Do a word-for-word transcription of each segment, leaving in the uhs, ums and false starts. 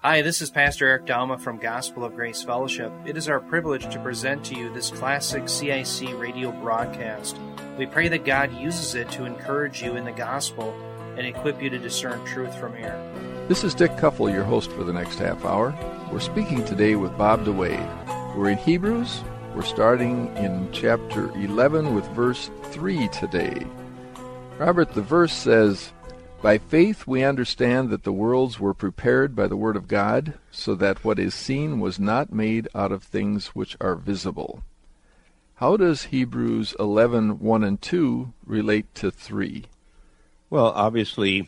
Hi, this is Pastor Eric Dalma from Gospel of Grace Fellowship. It is our privilege to present to you this classic C I C radio broadcast. We pray that God uses it to encourage you in the gospel and equip you to discern truth from error. This is Dick Kuffel, your host for the next half hour. We're speaking today with Bob DeWade. We're in Hebrews. We're starting in chapter eleven with verse three today. Robert, the verse says, "By faith we understand that the worlds were prepared by the word of God, so that what is seen was not made out of things which are visible." How does Hebrews eleven, one and two relate to three? Well, obviously,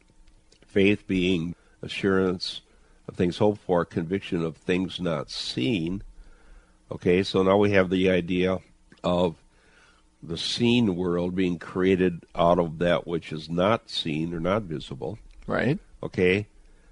faith being assurance of things hoped for, conviction of things not seen. Okay, so now we have the idea of the seen world being created out of that which is not seen or not visible. Right. Okay.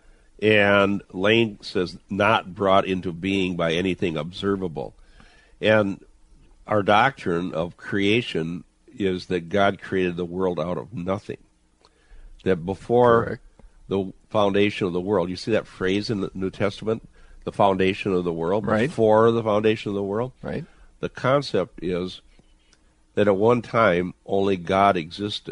And Lane says not brought into being by anything observable. And our doctrine of creation is that God created the world out of nothing. That before Correct. the foundation of the world, you see that phrase in the New Testament, the foundation of the world, right. Before the foundation of the world. Right. The concept is that at one time only God existed.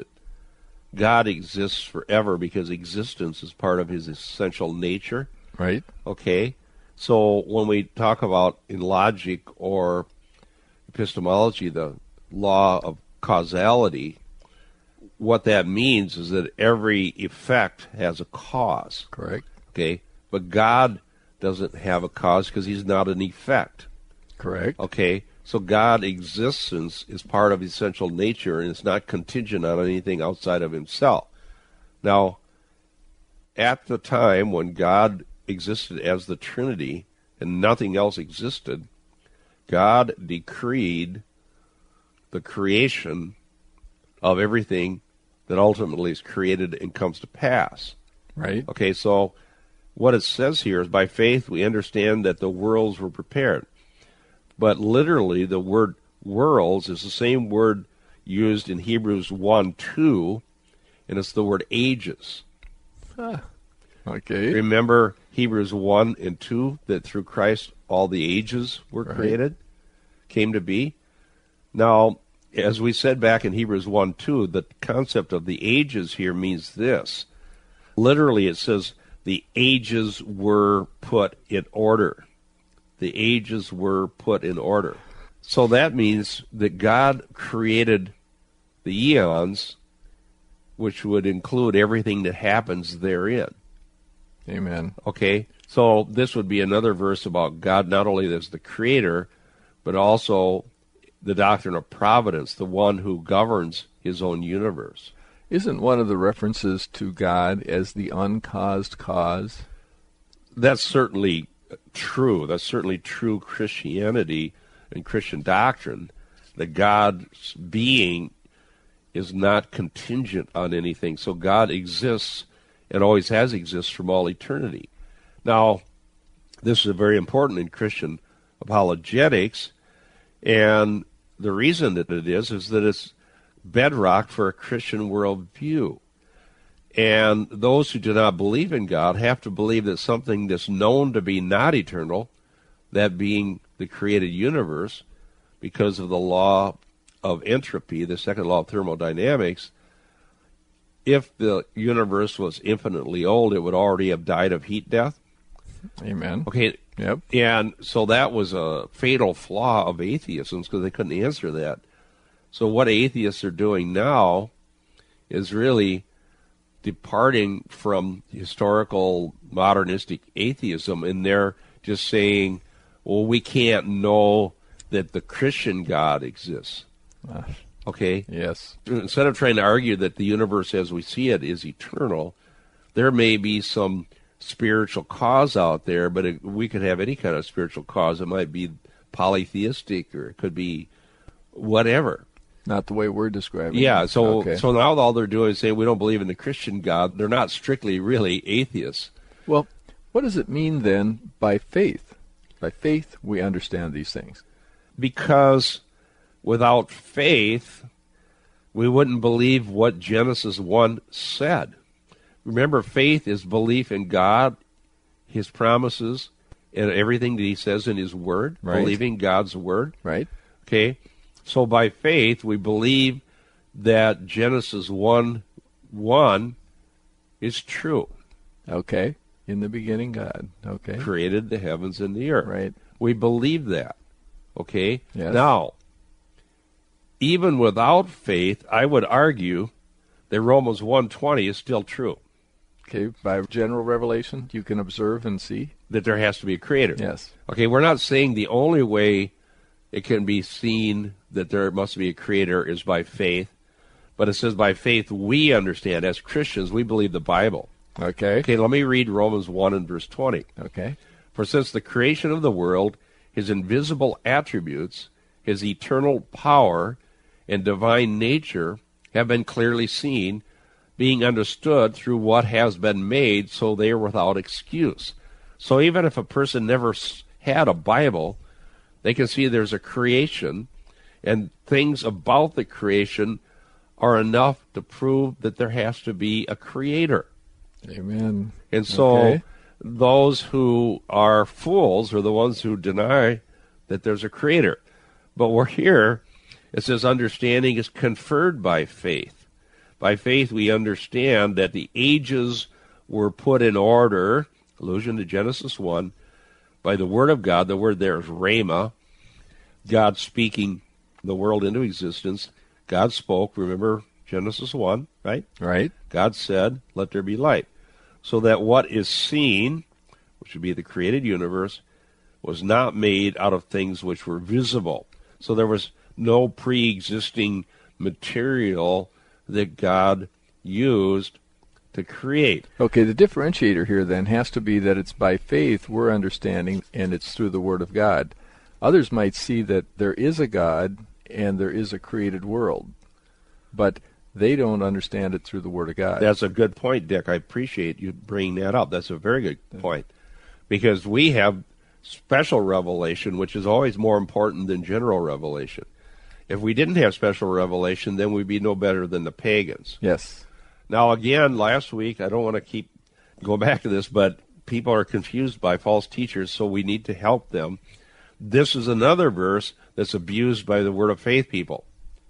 God exists forever because existence is part of his essential nature. Right. Okay? So when we talk about in logic or epistemology the law of causality, what that means is that every effect has a cause. Correct. Okay? But God doesn't have a cause because he's not an effect. Correct. Okay? So God's existence is part of essential nature, and it's not contingent on anything outside of himself. Now, at the time when God existed as the Trinity and nothing else existed, God decreed the creation of everything that ultimately is created and comes to pass. Right. Okay, so what it says here is, by faith we understand that the worlds were prepared. But literally, the word worlds is the same word used in Hebrews one two, and it's the word ages. Ah, okay. Remember Hebrews one and two, that through Christ all the ages were Right. created, came to be? Now, as we said back in Hebrews one two, the concept of the ages here means this. Literally, it says the ages were put in order. The ages were put in order. So that means that God created the eons, which would include everything that happens therein. Amen. Okay? So this would be another verse about God not only as the creator, but also the doctrine of providence, the one who governs his own universe. Isn't one of the references to God as the uncaused cause? That's certainly true. That's certainly true Christianity and Christian doctrine, that God's being is not contingent on anything. So God exists and always has existed from all eternity. Now, this is very important in Christian apologetics, and the reason that it is is that it's bedrock for a Christian worldview. And those who do not believe in God have to believe that something that's known to be not eternal, that being the created universe, because of the law of entropy, the second law of thermodynamics, if the universe was infinitely old, it would already have died of heat death. Amen. Okay. Yep. And so that was a fatal flaw of atheism, because they couldn't answer that. So what atheists are doing now is really departing from historical modernistic atheism, and they're just saying, well, we can't know that the Christian God exists. Uh, Okay? yes. Instead of trying to argue that the universe as we see it is eternal, there may be some spiritual cause out there, but it, we could have any kind of spiritual cause. It might be polytheistic, or it could be whatever. Not the way we're describing Yeah, it. so Okay. so now all they're doing is saying we don't believe in the Christian God. They're not strictly really atheists. Well, what does it mean then by faith? By faith, we understand these things. Because without faith, we wouldn't believe what Genesis one said. Remember, faith is belief in God his promises and everything that he says in his word, right. believing God's word. Right. Okay? So by faith, we believe that Genesis one one is true. Okay. In the beginning, God. Okay. Created the heavens and the earth. Right. We believe that. Okay? Yes. Now, even without faith, I would argue that Romans one twenty is still true. Okay. By general revelation, you can observe and see. That there has to be a creator. Yes. Okay, we're not saying the only way it can be seen that there must be a creator is by faith, but it says by faith we understand. As Christians, we believe the Bible. Okay. Okay, let me read Romans one and verse twenty. Okay. For since the creation of the world, his invisible attributes, his eternal power, and divine nature have been clearly seen, being understood through what has been made, so they are without excuse. So even if a person never had a Bible, they can see there's a creation, and things about the creation are enough to prove that there has to be a creator. Amen. And so Okay. those who are fools are the ones who deny that there's a creator. But we're here, it says understanding is conferred by faith. By faith we understand that the ages were put in order, allusion to Genesis one, by the word of God. The word there is rhema, God speaking the world into existence. God spoke, remember Genesis one, right? Right. God said, let there be light. So that what is seen, which would be the created universe, was not made out of things which were visible. So there was no pre-existing material that God used to create. Okay, the differentiator here then has to be that it's by faith we're understanding, and it's through the Word of God. Others might see that there is a God and there is a created world, but they don't understand it through the Word of God. That's a good point, Dick. I appreciate you bringing that up. That's a very good point. Because we have special revelation, which is always more important than general revelation. If we didn't have special revelation, then we'd be no better than the pagans. Yes. Now, again, last week, I don't want to keep going back to this, but people are confused by false teachers, so we need to help them. This is another verse that's abused by the Word of Faith people.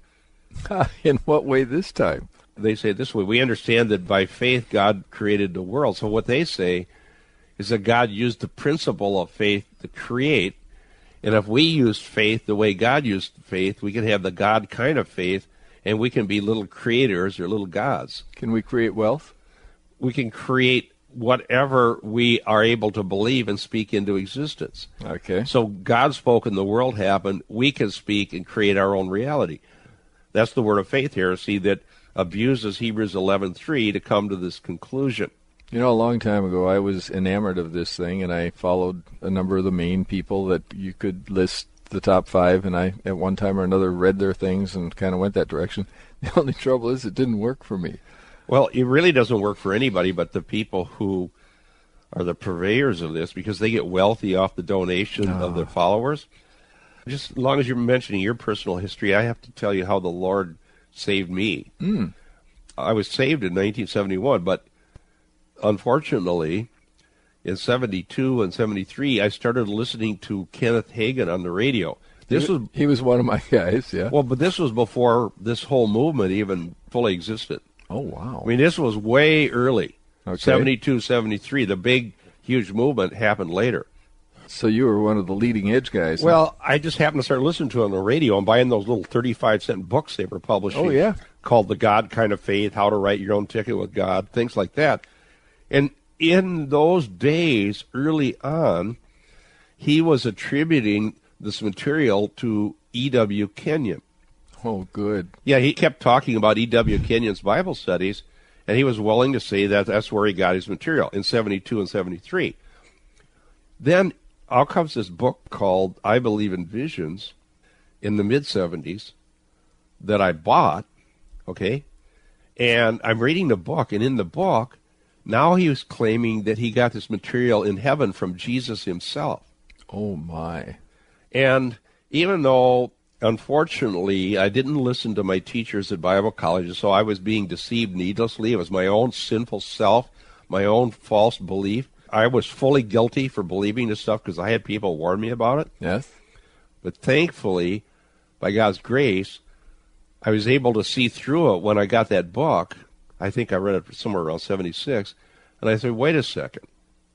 In what way this time? They say this way, we understand that by faith God created the world. So what they say is that God used the principle of faith to create, and if we used faith the way God used faith, we can have the God kind of faith, and we can be little creators or little gods. Can we create wealth? We can create whatever we are able to believe and speak into existence. Okay. So God spoke and the world happened. We can speak and create our own reality. That's the Word of Faith heresy that abuses Hebrews eleven three to come to this conclusion. You know, a long time ago, I was enamored of this thing, and I followed a number of the main people that you could list the top five, and I, at one time or another, read their things and kind of went that direction. The only trouble is it didn't work for me. Well, it really doesn't work for anybody but the people who are the purveyors of this, because they get wealthy off the donation Oh. of their followers. Just as long as you're mentioning your personal history, I have to tell you how the Lord saved me. Mm. I was saved in nineteen seventy-one, but unfortunately, in seventy-two and seventy-three, I started listening to Kenneth Hagin on the radio. This he, was he was one of my guys, yeah. well, but this was before this whole movement even fully existed. Oh, wow. I mean, this was way early. Okay. seventy-two, seventy-three. The big, huge movement happened later. So you were one of the leading edge guys. huh? Well, I just happened to start listening to it on the radio and buying those little thirty-five cent books they were publishing. Oh, yeah. Called The God Kind of Faith, How to Write Your Own Ticket with God, things like that. And in those days, early on, he was attributing this material to E W Kenyon. Oh, good. Yeah, he kept talking about E W Kenyon's Bible studies, and he was willing to say that that's where he got his material, in seventy-two and seventy-three. Then out comes this book called I Believe in Visions in the mid-seventies that I bought, okay? And I'm reading the book, and in the book, now he was claiming that he got this material in heaven from Jesus himself. Oh, my. And even though, unfortunately, I didn't listen to my teachers at Bible colleges, so I was being deceived needlessly. It was my own sinful self, my own false belief. I was fully guilty for believing this stuff because I had people warn me about it. Yes. But thankfully, by God's grace, I was able to see through it when I got that book. I think I read it somewhere around seventy-six. And I said, wait a second.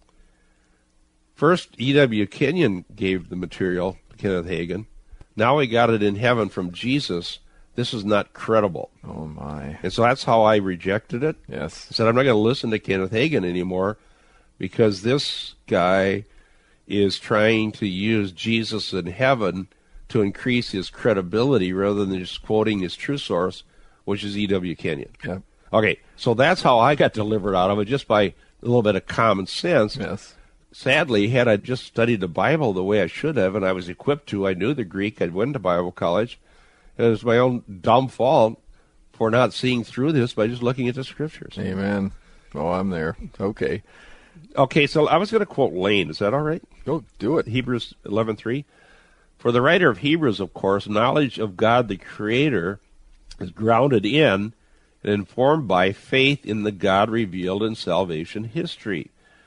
First, E W Kenyon gave the material to Kenneth Hagin. Now we got it in heaven from Jesus. This is not credible. Oh, my. And so that's how I rejected it. Yes. I said, I'm not going to listen to Kenneth Hagin anymore because this guy is trying to use Jesus in heaven to increase his credibility rather than just quoting his true source, which is E W Kenyon. Yeah. Okay, so that's how I got delivered out of it, just by a little bit of common sense. Yes. Sadly, had I just studied the Bible the way I should have, and I was equipped to, I knew the Greek, I'd went to Bible college, and it was my own dumb fault for not seeing through this by just looking at the Scriptures. Amen. Oh, I'm there. Okay. Okay, so I was going to quote Lane. Is that all right? Go do it. Hebrews eleven three. For the writer of Hebrews, of course, knowledge of God the Creator is grounded in and informed by faith in the God revealed in salvation history.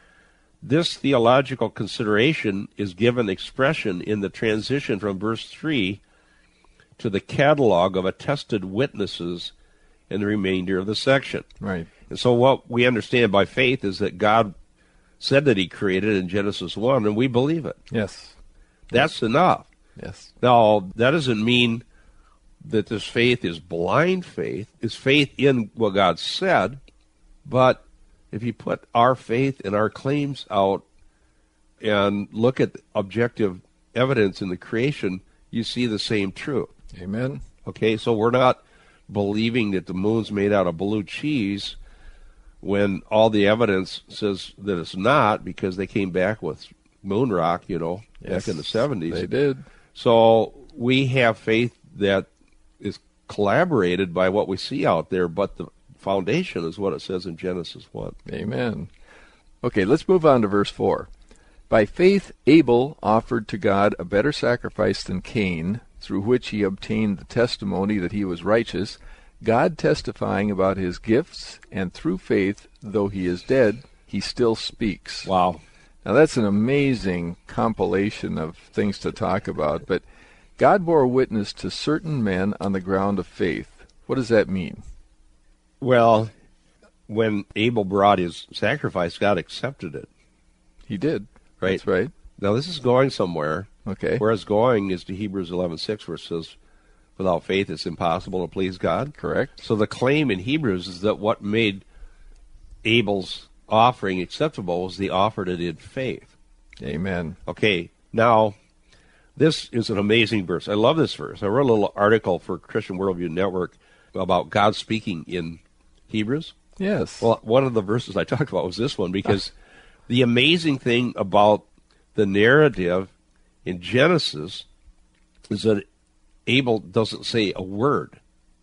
This theological consideration is given expression in the transition from verse three to the catalog of attested witnesses in the remainder of the section. Right. And so what we understand by faith is that God said that he created in Genesis one, and we believe it. Yes. That's enough. Yes. Now, that doesn't mean that this faith is blind faith. It's faith in what God said, but if you put our faith and our claims out and look at objective evidence in the creation, you see the same truth. Amen. Okay, so we're not believing that the moon's made out of blue cheese when all the evidence says that it's not, because they came back with moon rock, you know, Yes, back in the seventies. They did. So we have faith that is collaborated by what we see out there, but the foundation is what it says in Genesis one. Amen. Okay, let's move on to verse four. By faith Abel offered to God a better sacrifice than Cain, through which he obtained the testimony that he was righteous, God testifying about his gifts, and through faith, though he is dead, he still speaks. Wow. Now that's an amazing compilation of things to talk about, but God bore witness to certain men on the ground of faith. What does that mean? Well, when Abel brought his sacrifice, God accepted it. He did. Right. That's right. Now, this is going somewhere. Okay. Where it's going is to Hebrews eleven six, where it says, without faith it's impossible to please God. Correct. So the claim in Hebrews is that what made Abel's offering acceptable was the offer that in faith. Amen. Okay, now, this is an amazing verse. I love this verse. I wrote a little article for Christian Worldview Network about God speaking in Hebrews. Yes. Well, one of the verses I talked about was this one, because the amazing thing about the narrative in Genesis is that Abel doesn't say a word.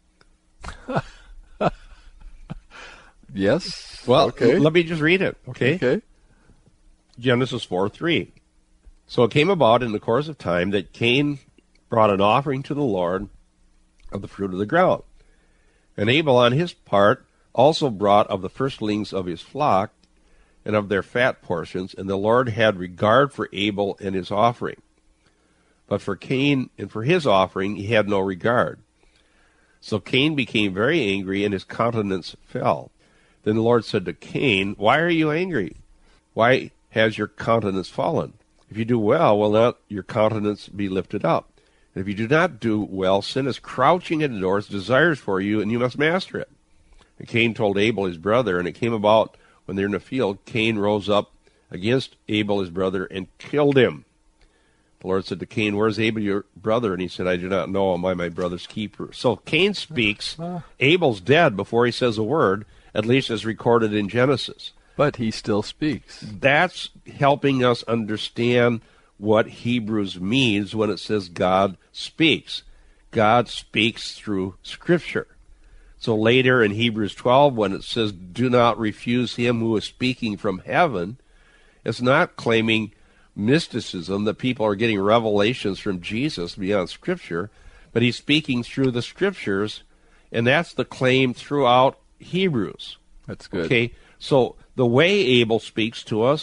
Yes. Well, okay. Let me just read it, okay? Okay. Genesis four three. So it came about in the course of time that Cain brought an offering to the Lord of the fruit of the ground. And Abel on his part also brought of the firstlings of his flock and of their fat portions, and the Lord had regard for Abel and his offering. But for Cain and for his offering he had no regard. So Cain became very angry, and his countenance fell. Then the Lord said to Cain, "Why are you angry? Why has your countenance fallen? If you do well, will not your countenance be lifted up? And if you do not do well, sin is crouching at the door, its desires for you, and you must master it." And Cain told Abel his brother, and it came about when they were in the field, Cain rose up against Abel his brother and killed him. The Lord said to Cain, "Where is Abel your brother?" And he said, "I do not know. Am I my brother's keeper?" So Cain speaks. Abel's dead before he says a word, at least as recorded in Genesis. But he still speaks. That's helping us understand what Hebrews means when it says God speaks. God speaks through Scripture. So later in Hebrews twelve, when it says, "Do not refuse him who is speaking from heaven," it's not claiming mysticism, that people are getting revelations from Jesus beyond Scripture, but he's speaking through the Scriptures, and that's the claim throughout Hebrews. That's good. Okay, so the way Abel speaks to us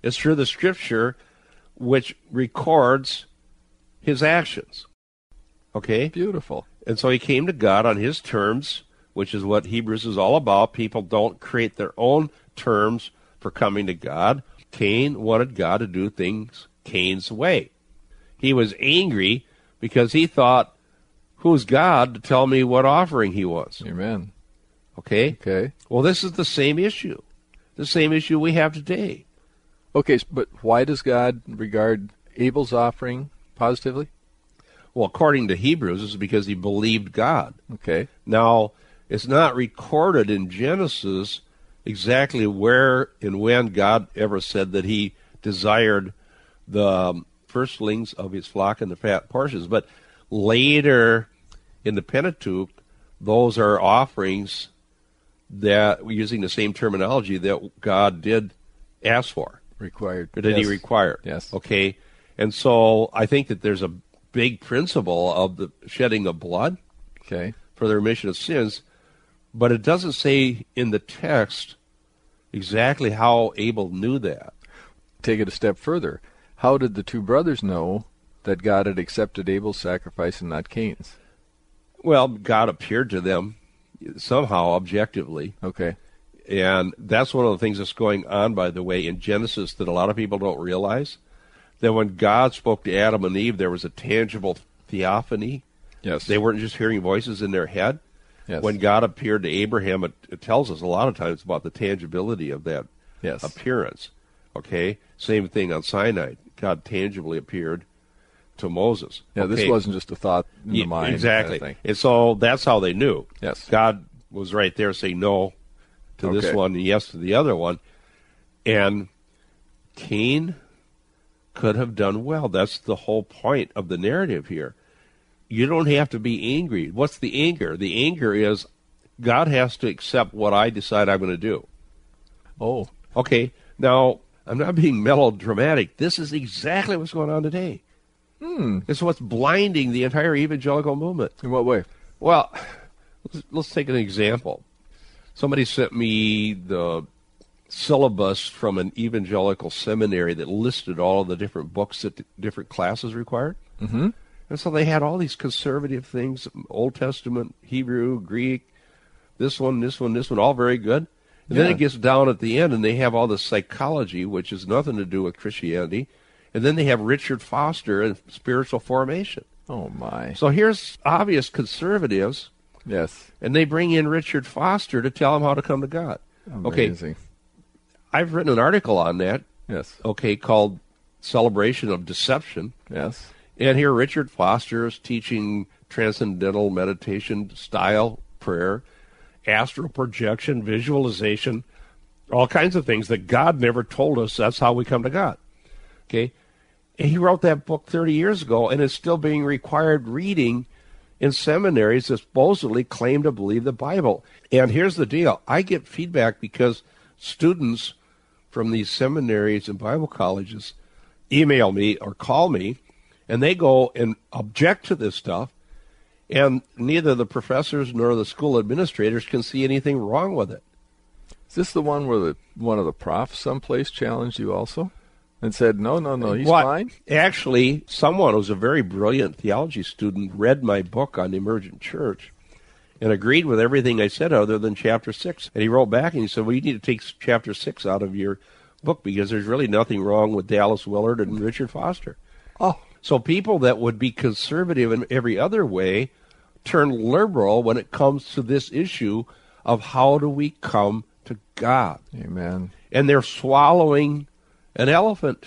It's through the Scripture which records his actions. Okay? Beautiful. And so he came to God on his terms, which is what Hebrews is all about. People don't create their own terms for coming to God. Cain wanted God to do things Cain's way. He was angry because he thought, who's God to tell me what offering he was? Amen. Okay? Okay. Well, this is the same issue. The same issue we have today. Okay, but why does God regard Abel's offering positively? Well, according to Hebrews, it's because he believed God. Okay. Now, it's not recorded in Genesis exactly where and when God ever said that he desired the um, firstlings of his flock and the fat portions. But later in the Pentateuch, those are offerings that, using the same terminology, that God did ask for. Required. Or did yes. he require? Yes. Okay. And so I think that there's a big principle of the shedding of blood Okay. for the remission of sins, but it doesn't say in the text exactly how Abel knew that. Take it a step further. How did the two brothers know that God had accepted Abel's sacrifice and not Cain's? Well, God appeared to them somehow objectively, Okay. and that's one of the things that's going on, by the way, in Genesis that a lot of people don't realize, that when God spoke to Adam and Eve, there was a tangible theophany. Yes. They weren't just hearing voices in their head. Yes. When God appeared to Abraham, it, it tells us a lot of times about the tangibility of that Yes. appearance. Okay? Same thing on Sinai. God tangibly appeared to Moses. Yeah, okay? this wasn't just a thought in the Yeah, mind. exactly. Kind of thing. And so that's how they knew. Yes. God was right there saying no to this Okay. one and yes to the other one. And Cain could have done well. That's the whole point of the narrative here. You don't have to be angry. What's the anger? The anger is God has to accept what I decide I'm going to do. Oh. Okay, now, I'm not being melodramatic. This is exactly what's going on today. Hmm. It's what's blinding the entire evangelical movement. In what way? Well, let's, let's take an example. Somebody sent me the syllabus from an evangelical seminary that listed all of the different books that the different classes required. Mm-hmm. And so they had all these conservative things, Old Testament, Hebrew, Greek, this one, this one, this one, all very good. And Yeah. then it gets down at the end, and they have all the psychology, which has nothing to do with Christianity. And then they have Richard Foster and spiritual formation. Oh, my. So here's obvious conservatives, Yes. and they bring in Richard Foster to tell them how to come to God. Amazing. Okay, I've written an article on that, Yes. okay, called Celebration of Deception. Yes. And here Richard Foster is teaching transcendental meditation style prayer, astral projection, visualization, all kinds of things that God never told us that's how we come to God. Okay? And he wrote that book thirty years ago, and it's still being required reading in seminaries that supposedly claim to believe the Bible. And here's the deal. I get feedback because students from these seminaries and Bible colleges email me or call me, and they go and object to this stuff, and neither the professors nor the school administrators can see anything wrong with it. Is this the one where the one of the profs someplace challenged you also and said, no, no, no, he's What? fine? Actually, someone who's a very brilliant theology student read my book on the emergent church and agreed with everything I said other than chapter six. And he wrote back and he said, well, you need to take chapter six out of your book because there's really nothing wrong with Dallas Willard and Richard Foster. Oh. So people that would be conservative in every other way turn liberal when it comes to this issue of how do we come to God. Amen. And they're swallowing an elephant.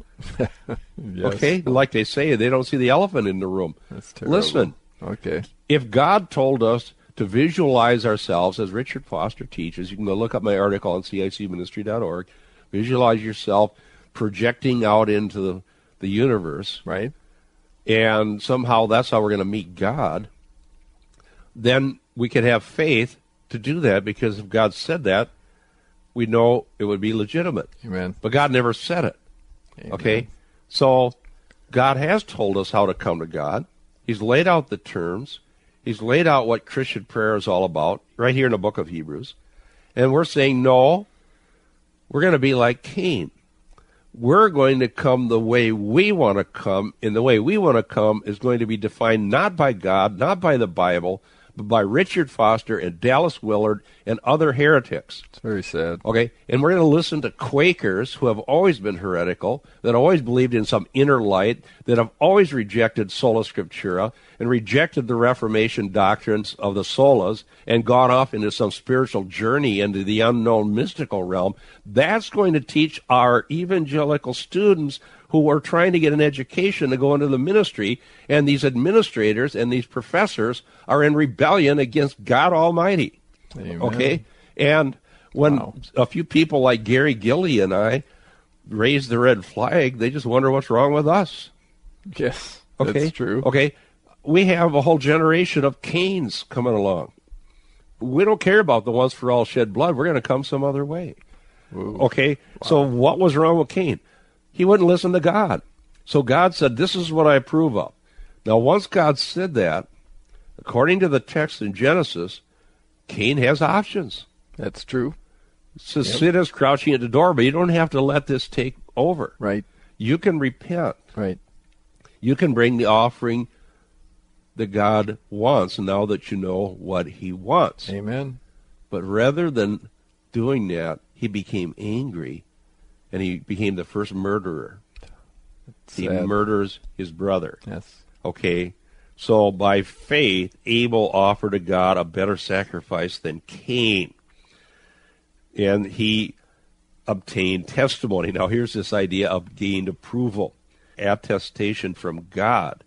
Yes. Okay? Like they say, they don't see the elephant in the room. That's terrible. Listen, Okay. if God told us to visualize ourselves, as Richard Foster teaches, you can go look up my article on C I C ministry dot org, visualize yourself projecting out into the, the universe, Right? and somehow that's how we're going to meet God, then we could have faith to do that, because if God said that, we know it would be legitimate. Amen. But God never said it. Amen. Okay? So God has told us how to come to God. He's laid out the terms. He's laid out what Christian prayer is all about right here in the book of Hebrews. And we're saying, no, we're going to be like Cain. we're going to come the way we want to come, and the way we want to come is going to be defined not by God, not by the Bible, but by Richard Foster and Dallas Willard and other heretics. It's very sad. Okay, and we're going to listen to Quakers who have always been heretical, that always believed in some inner light, that have always rejected sola scriptura and rejected the Reformation doctrines of the solas and gone off into some spiritual journey into the unknown mystical realm. That's going to teach our evangelical students who are trying to get an education to go into the ministry, and these administrators and these professors are in rebellion against God Almighty. Amen. Okay? And when Wow. a few people like Gary Gilly and I raise the red flag, they just wonder what's wrong with us. Yes, Okay? that's true. Okay? We have a whole generation of Cains coming along. We don't care about the once for all shed blood. We're going to come some other way. Ooh. Okay? So what was wrong with Cain? He wouldn't listen to God. So God said, this is what I approve of. Now, once God said that, according to the text in Genesis, Cain has options. That's true. It says, sit as crouching at the door, but you don't have to let this take over. Right, You can repent. right. You can bring the offering that God wants now that you know what he wants. Amen. But rather than doing that, he became angry, and he became the first murderer. He Sad. murders his brother. Yes. Okay? So by faith, Abel offered to God a better sacrifice than Cain. And he obtained testimony. Now here's this idea of gained approval, attestation from God.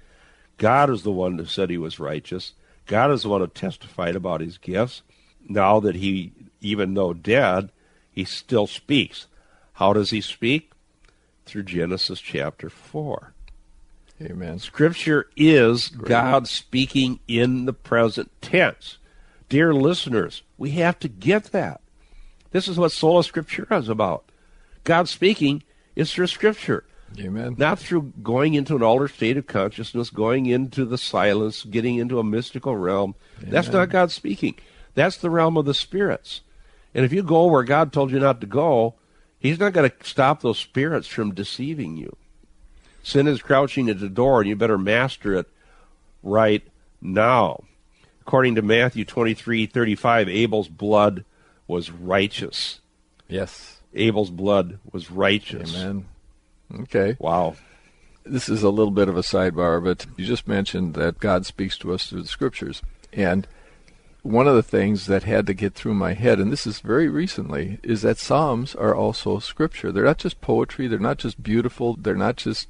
God is the one who said he was righteous. God is the one who testified about his gifts. Now that he, even though dead, he still speaks. How does he speak? Through Genesis chapter four. Amen. Scripture is Great. God speaking in the present tense. Dear listeners, we have to get that. This is what Sola Scriptura is about. God speaking is through Scripture. Amen. Not through going into an altered state of consciousness, going into the silence, getting into a mystical realm. That's Amen. not God speaking. That's the realm of the spirits. And if you go where God told you not to go, he's not going to stop those spirits from deceiving you. Sin is crouching at the door, and you better master it right now. According to Matthew twenty-three thirty-five, Abel's blood was righteous. Yes. Abel's blood was righteous. Amen. Okay. Wow. This is a little bit of a sidebar, but you just mentioned that God speaks to us through the Scriptures. And one of the things that had to get through my head, and this is very recently, is that Psalms are also Scripture. They're not just poetry. They're not just beautiful. They're not just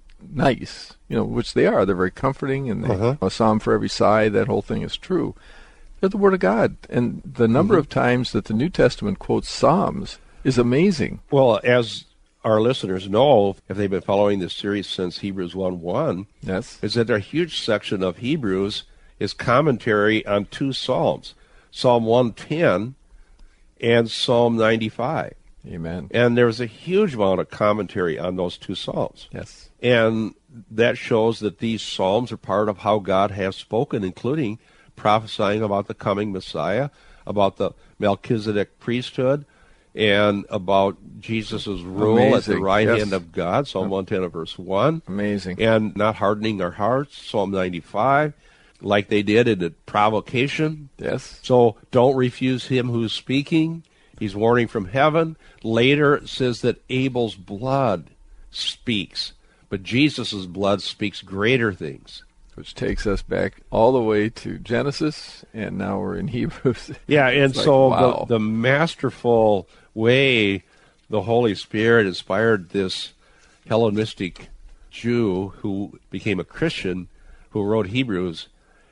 nice, you know, which they are. They're very comforting, and they, Uh-huh. a psalm for every sigh, that whole thing is true. They're the Word of God. And the number Mhm. of times that the New Testament quotes Psalms is amazing. Well, as our listeners know, if they've been following this series since Hebrews one one, Yes. is that a huge section of Hebrews is commentary on two Psalms, Psalm one ten and Psalm ninety-five. Amen. And there's a huge amount of commentary on those two Psalms. Yes. And that shows that these Psalms are part of how God has spoken, including prophesying about the coming Messiah, about the Melchizedek priesthood, and about Jesus' rule at the Amazing, right yes. hand of God, Psalm one ten and verse one. Amazing. And not hardening our hearts, Psalm ninety-five, like they did in the provocation. Yes. So don't refuse him who's speaking. He's warning from heaven. Later it says that Abel's blood speaks, but Jesus' blood speaks greater things. Which takes us back all the way to Genesis, and now we're in Hebrews. Yeah, and It's like, so wow. the, the masterful way the Holy Spirit inspired this Hellenistic Jew who became a Christian, who wrote Hebrews,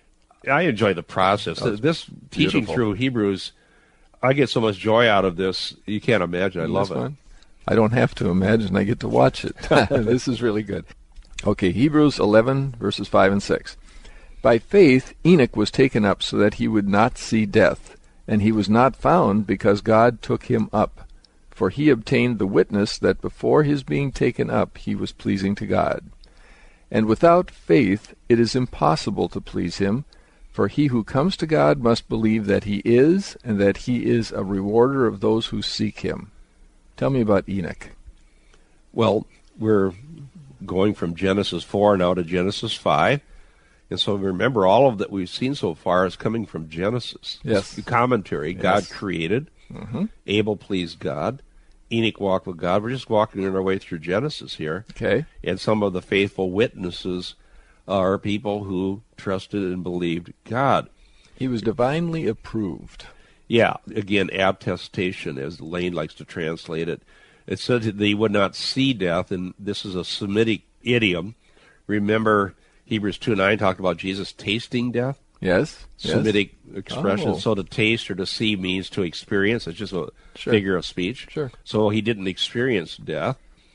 I enjoy the process. That's This teaching beautiful. through Hebrews, I get so much joy out of this. You can't imagine. I Isn't love this it. fun? I don't have to imagine. I get to watch it. This is really good. Okay, Hebrews eleven, verses five and six. By faith Enoch was taken up so that he would not see death, and he was not found because God took him up. For he obtained the witness that before his being taken up he was pleasing to God. And without faith it is impossible to please him, for he who comes to God must believe that he is, and that he is a rewarder of those who seek him. Tell me about Enoch. Well, we're going from Genesis four now to Genesis five. And so remember, all of that we've seen so far is coming from Genesis. Yes. The commentary. Yes. God created. Mm-hmm. Abel pleased God. Enoch walked with God. We're just walking our way through Genesis here. Okay. And some of the faithful witnesses are people who trusted and believed God. He was divinely approved. Yeah, again, attestation, as Lane likes to translate it. It said that he would not see death, and this is a Semitic idiom. Remember, Hebrews two nine talked about Jesus tasting death? Yes. Semitic yes. expression. Oh. So to taste or to see means to experience. It's just a Sure. figure of speech. Sure. So he didn't experience death.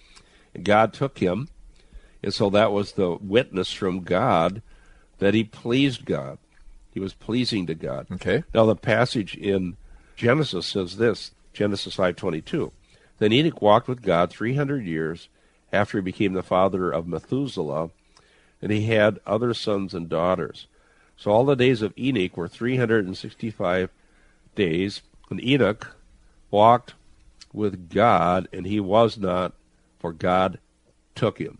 God took him, and so that was the witness from God that he pleased God. He was pleasing to God. Okay. Now the passage in Genesis says this, Genesis five twenty-two. Then Enoch walked with God three hundred years after he became the father of Methuselah, and he had other sons and daughters. So all the days of Enoch were three hundred sixty-five days, and Enoch walked with God, and he was not, for God took him.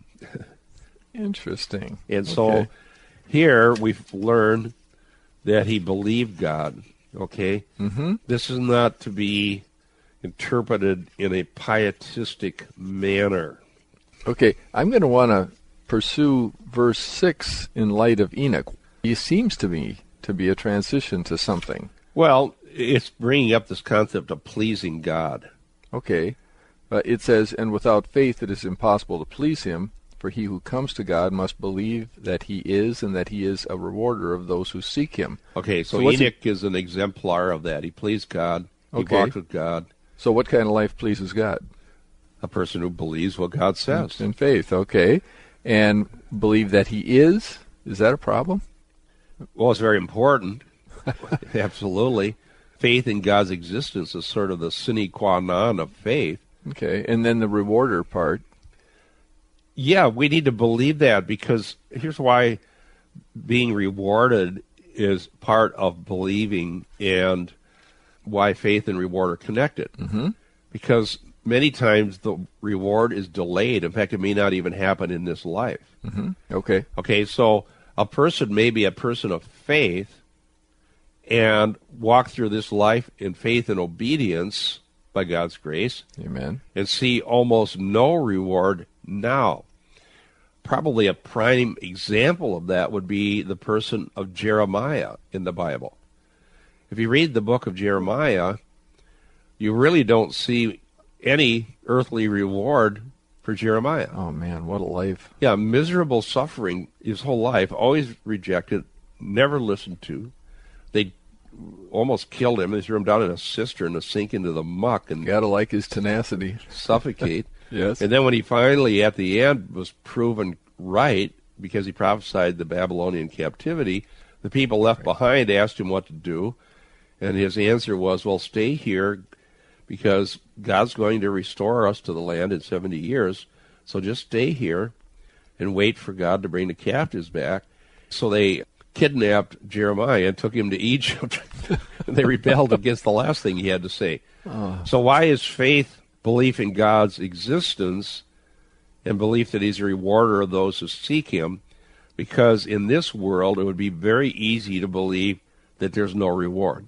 Interesting. And so Okay. here we've learned that he believed God, okay? Mm-hmm. This is not to be interpreted in a pietistic manner. Okay, I'm going to want to pursue verse six in light of Enoch. It seems to me to be a transition to something. Well, it's bringing up this concept of pleasing God. Okay, uh, it says, and without faith it is impossible to please him, for he who comes to God must believe that he is, and that he is a rewarder of those who seek him. Okay, so, So what's Enoch is an exemplar of that. He pleased God. He Okay. walked with God. So what kind of life pleases God? A person who believes what God says. In faith, okay. And believe that he is? Is that a problem? Well, it's very important. Absolutely. Faith in God's existence is sort of the sine qua non of faith. Okay, and then the rewarder part. Yeah, we need to believe that, because here's why being rewarded is part of believing, and why faith and reward are connected. Mm-hmm. Because many times the reward is delayed. In fact, it may not even happen in this life. Mm-hmm. Okay. Okay, so a person may be a person of faith and walk through this life in faith and obedience by God's grace, Amen. and see almost no reward now. Probably a prime example of that would be the person of Jeremiah in the Bible. If you read the book of Jeremiah, you really don't see any earthly reward for Jeremiah. Oh, man, what a life. Yeah, miserable suffering his whole life, always rejected, never listened to. They almost killed him. They threw him down in a cistern to sink into the muck and Gotta like his tenacity. suffocate. Yes. And then when he finally, at the end, was proven right, because he prophesied the Babylonian captivity, the people left behind asked him what to do. And his answer was, well, stay here, because God's going to restore us to the land in seventy years. So just stay here and wait for God to bring the captives back. So they kidnapped Jeremiah and took him to Egypt. They rebelled against the last thing he had to say. Oh. So why is faith belief in God's existence and belief that he's a rewarder of those who seek him? Because in this world, it would be very easy to believe that there's no reward.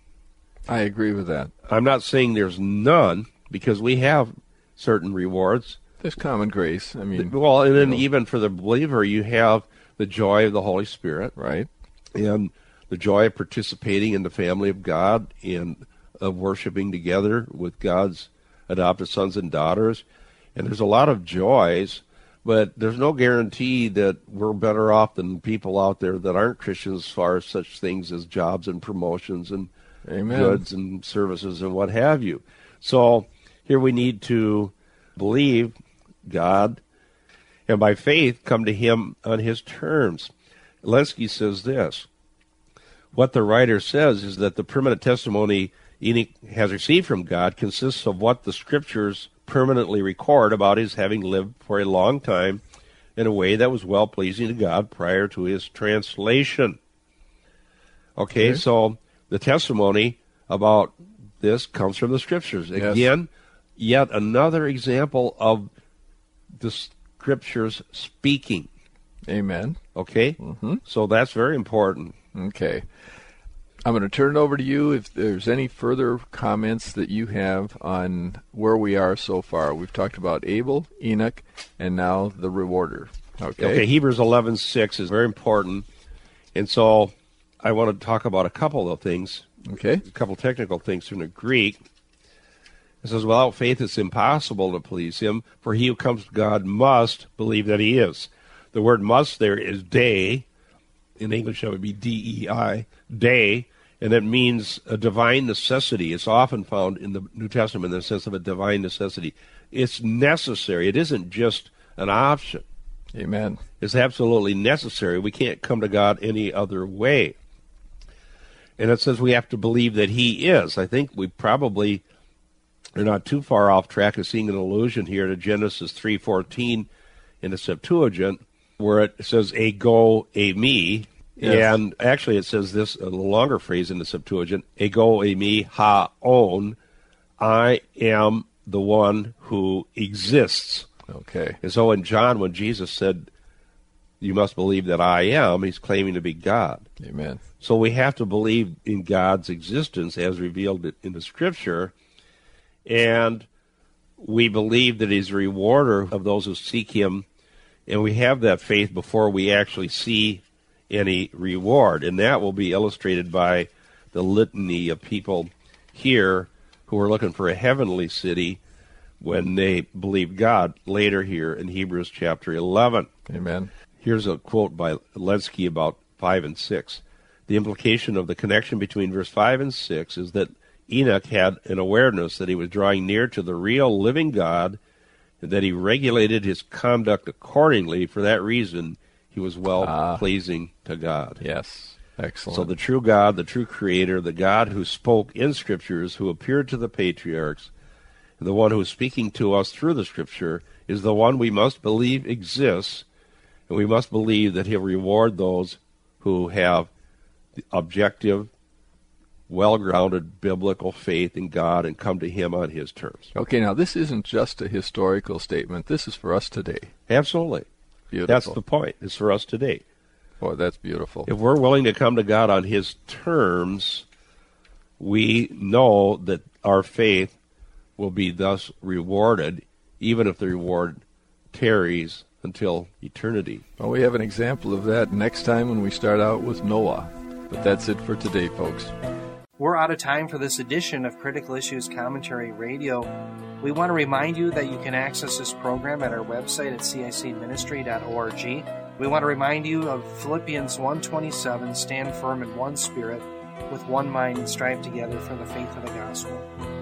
I agree with that. I'm not saying there's none, because we have certain rewards. There's common grace. I mean, Well, and then you know. even for the believer, you have the joy of the Holy Spirit, right? and the joy of participating in the family of God, and of worshiping together with God's adopted sons and daughters. And there's a lot of joys, but there's no guarantee that we're better off than people out there that aren't Christians as far as such things as jobs and promotions and Amen. goods and services and what have you. So here we need to believe God, and by faith come to him on his terms. Lenski says this: what the writer says is that the permanent testimony Enoch has received from God consists of what the scriptures permanently record about his having lived for a long time in a way that was well-pleasing to God prior to his translation. Okay, Okay. so the testimony about this comes from the scriptures. Yes. Again, yet another example of the Scriptures speaking. Amen. Okay? Mm-hmm. So that's very important. Okay. I'm going to turn it over to you if there's any further comments that you have on where we are so far. We've talked about Abel, Enoch, and now the rewarder. Okay. Okay, Hebrews eleven six is very important. And so I want to talk about a couple of things. Okay. A couple technical things from the Greek. It says, without faith it's impossible to please him, for he who comes to God must believe that he is. The word must there is dei. In English that would be D E I, dei, and it means a divine necessity. It's often found in the New Testament in the sense of a divine necessity. It's necessary. It isn't just an option. Amen. It's absolutely necessary. We can't come to God any other way. And it says we have to believe that he is. I think we probably are not too far off track of seeing an allusion here to Genesis three fourteen in the Septuagint, where it says ego eimi, yes. And actually it says this, a longer phrase in the Septuagint, ego eimi ha on, I am the one who exists. Okay. And so in John, when Jesus said, you must believe that I am, he's claiming to be God. Amen. So we have to believe in God's existence as revealed in the Scripture, and we believe that he's a rewarder of those who seek him. And we have that faith before we actually see any reward. And that will be illustrated by the litany of people here who are looking for a heavenly city when they believe God later here in Hebrews chapter eleven. Amen. Here's a quote by Lenski about five and six. The implication of the connection between verse five and six is that Enoch had an awareness that he was drawing near to the real living God, and that he regulated his conduct accordingly. For that reason, he was well-pleasing ah, to God. Yes, excellent. So the true God, the true Creator, the God who spoke in Scriptures, who appeared to the patriarchs, and the one who is speaking to us through the Scripture, is the one we must believe exists, and we must believe that he'll reward those who have the objective, well-grounded biblical faith in God and come to him on his terms. Okay, now this isn't just a historical statement. This is for us today. Absolutely. Beautiful. That's the point. It's for us today. Boy, that's beautiful. If we're willing to come to God on his terms, we know that our faith will be thus rewarded, even if the reward tarries until eternity. Well, we have an example of that next time when we start out with Noah. But that's it for today, folks. We're out of time for this edition of Critical Issues Commentary Radio. We want to remind you that you can access this program at our website at c i c ministry dot org. We want to remind you of Philippians one twenty-seven, stand firm in one spirit, with one mind and strive together for the faith of the gospel.